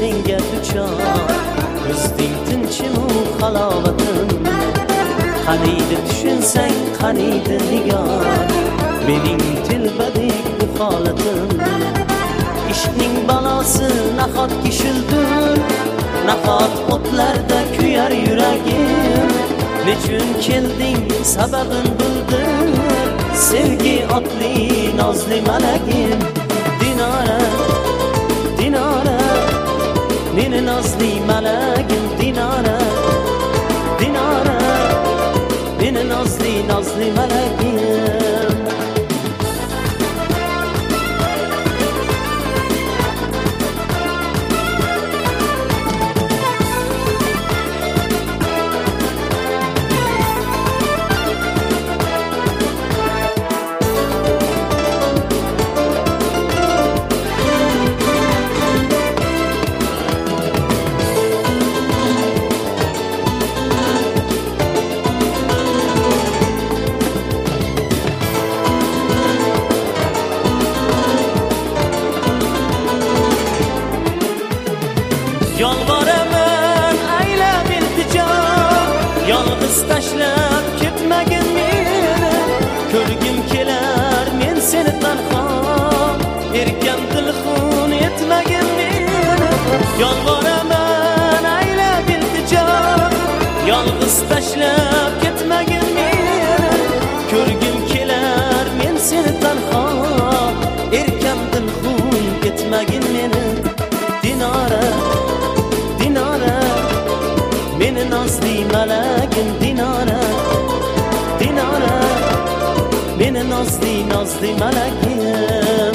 senga duchor, ko'zding tinchimu halovatim. Qaniydi tushunsang, qaniydi nigor, mening tilbadek bu holatim. Ishqning balosi nahotki shuldir, nahot o'tlarda kuyar yuragim. Nechun kelding sababin bildir, sevgi otli nozli malagim. Dinora, Dinora, meni nozli malagim. Dinora, Dinora, meni nozli malagim. Yolvoraman aylab iltijo, yolg'iz tashlab ketmagin meni. Ko'rgim kelar men seni tanho, erkam dilxun etmagin meni. Yolvoraman aylab iltijo, yolg'iz tashlab ketmagin meni. Ko'rgim kelar men seni tanho, erkam dilxun etmagin meni. Dinora, Dinora, meni nozli malagim. Dinora, Dinora, meni nozli malagim.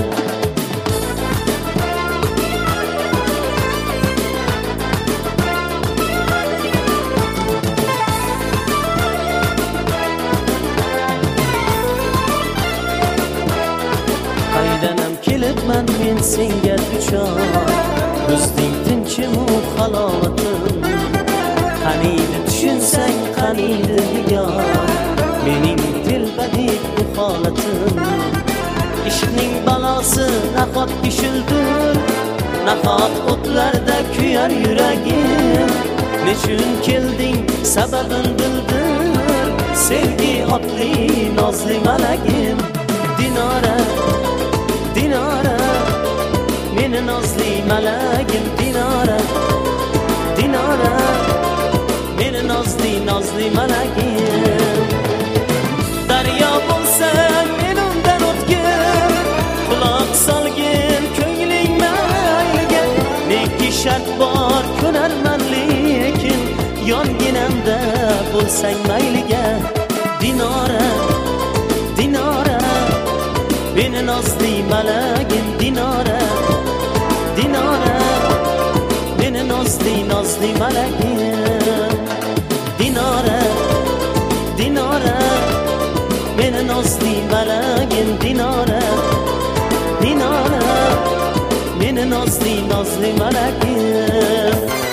Qaydanam kelibman men senga duchor, ko'zding tinchimu halovatim. Qaniydi tushunsang, qaniydi nigor, mening tilbadek bu holatim. Ishqning balosi nahotki shuldir, nahot o'tlarda kuyar yuragim. Nechun kelding sababin bildir, sevgi otli nozli malagim. Dinora, Dinora, meni nozli malagim. Dinora, Dinora, meni nozli malagim. Daryo bo'lsang men undan o'tgin, quloq solgin ko'ngling mayliga. Neki shart bor ko'narman lekin, yonginamda bo'lsang mayliga. Dinora, Dinora, meni nozli malagim. Dinora, Dinora, meni nozli malagim. Dinora, Dinora, meni nozli malagim. Dinora, Dinora, meni nozli malagim.